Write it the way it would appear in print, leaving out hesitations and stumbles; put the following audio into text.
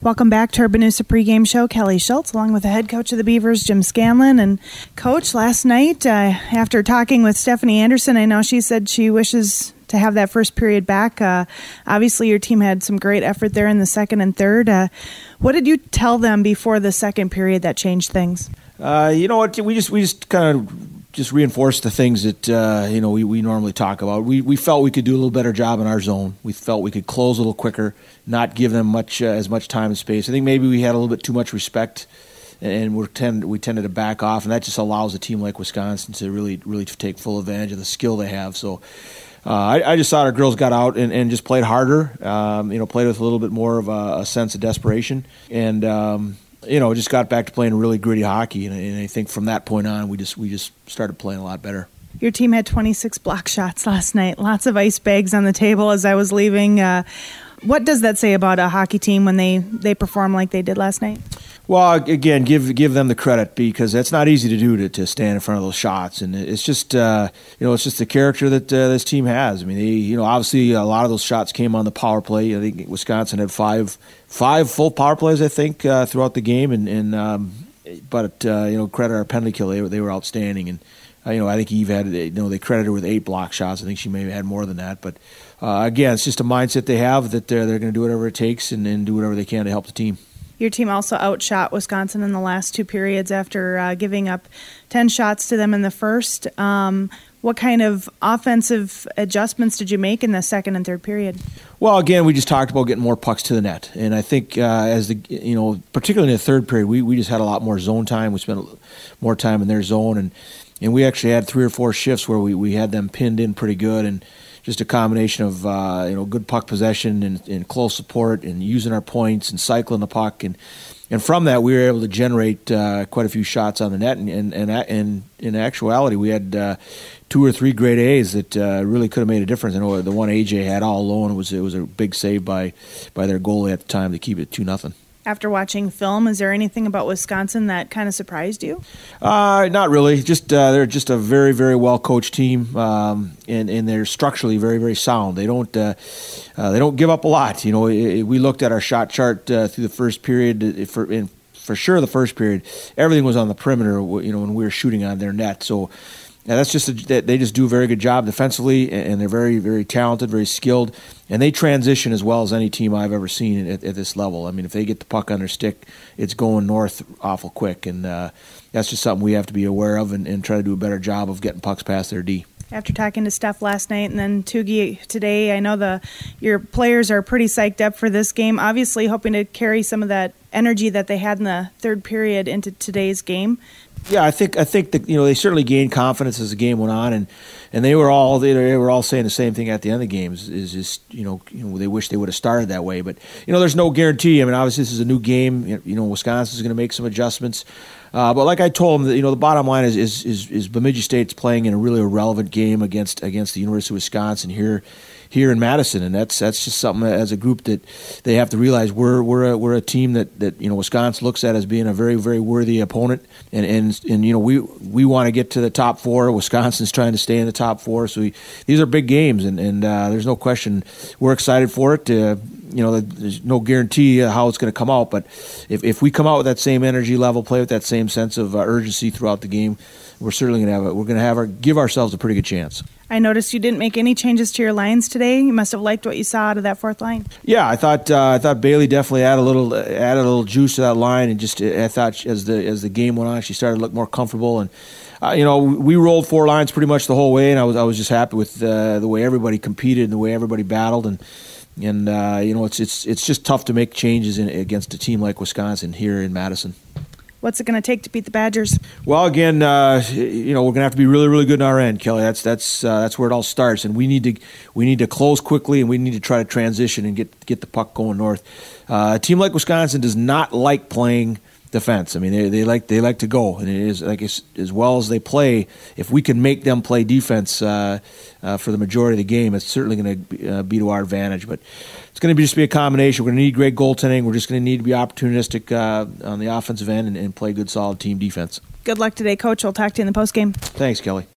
Welcome back to our Benusa pregame show. Kelly Schultz, along with the head coach of the Beavers, Jim Scanlon. And Coach, last night, after talking with Stephanie Anderson, I know she said she wishes to have that first period back. Obviously, your team had some great effort there in the second and third. What did you tell them before the second period that changed things? You know what? We just kind of reinforced the things that we normally talk about. We felt we could do a little better job in our zone. We felt we could close a little quicker, not give them as much time and space. I think maybe we had a little bit too much respect, and we tended to back off, and that just allows a team like Wisconsin to really take full advantage of the skill they have. So I just thought our girls got out and just played harder. Played with a little bit more of a sense of desperation, and just got back to playing really gritty hockey, and I think from that point on, we just started playing a lot better. Your team had 26 block shots last night. Lots of ice bags on the table as I was leaving. What does that say about a hockey team when they perform like they did last night? Well, again, give them the credit, because that's not easy to do to stand in front of those shots, and it's just it's just the character that this team has. I mean, obviously a lot of those shots came on the power play. I think Wisconsin had five full power plays, I think, throughout the game, but credit our penalty kill, they were outstanding, and I think Eve had they credited her with 8 block shots. I think she maybe had more than that, but again, it's just a mindset they have that they're going to do whatever it takes and do whatever they can to help the team. Your team also outshot Wisconsin in the last 2 periods after giving up 10 shots to them in the first. What kind of offensive adjustments did you make in the second and third period? Well, again, we just talked about getting more pucks to the net, and I think particularly in the third period, we just had a lot more zone time. We spent more time in their zone, and we actually had 3 or 4 shifts where we had them pinned in pretty good, and just a combination of good puck possession and close support and using our points and cycling the puck, and from that we were able to generate quite a few shots on the net, and in actuality we had 2 or 3 grade A's that really could have made a difference. I know the one AJ had all alone. It was a big save by their goalie at the time to keep it 2-0. After watching film, is there anything about Wisconsin that kind of surprised you? Not really. Just they're just a very, very well coached team, and they're structurally very, very sound. They don't give up a lot. We looked at our shot chart through the first period. For sure, the first period, everything was on the perimeter. When we were shooting on their net. So. Yeah, that's just they just do a very good job defensively, and they're very, very talented, very skilled, and they transition as well as any team I've ever seen at this level. I mean, if they get the puck on their stick, it's going north awful quick, and that's just something we have to be aware of and try to do a better job of getting pucks past their D. After talking to Steph last night and then Tugi today, I know your players are pretty psyched up for this game, obviously hoping to carry some of that energy that they had in the third period into today's game. Yeah, I think that they certainly gained confidence as the game went on, and they were all saying the same thing at the end of the game. Is just they wish they would have started that way, but there's no guarantee. I mean, obviously this is a new game. Wisconsin's going to make some adjustments, but like I told them, the bottom line is Bemidji State's playing in a really irrelevant game against the University of Wisconsin here in Madison, and that's just something as a group that they have to realize we're a team that Wisconsin looks at as being a very, very worthy opponent, and we want to get to the top 4. Wisconsin's trying to stay in the top 4, so these are big games, and there's no question we're excited for it. There's no guarantee how it's going to come out, but if we come out with that same energy level, play with that same sense of urgency throughout the game, we're certainly going to give ourselves a pretty good chance. I noticed you didn't make any changes to your lines today. You must have liked what you saw out of that fourth line. Yeah, I thought Bailey definitely added a little juice to that line, and just I thought as the game went on, she started to look more comfortable. And we rolled 4 lines pretty much the whole way, and I was just happy with the way everybody competed and the way everybody battled. And it's just tough to make changes against a team like Wisconsin here in Madison. What's it going to take to beat the Badgers? Well, again, we're going to have to be really, really good in our end, Kelly. That's where it all starts, and we need to close quickly, and we need to try to transition and get the puck going north. A team like Wisconsin does not like playing defense. I mean, they like to go, and it is like as well as they play. If we can make them play defense for the majority of the game, it's certainly going to be to our advantage. But it's going to just be a combination. We're going to need great goaltending. We're just going to need to be opportunistic on the offensive end and play good, solid team defense. Good luck today, Coach. We'll talk to you in the postgame. Thanks, Kelly.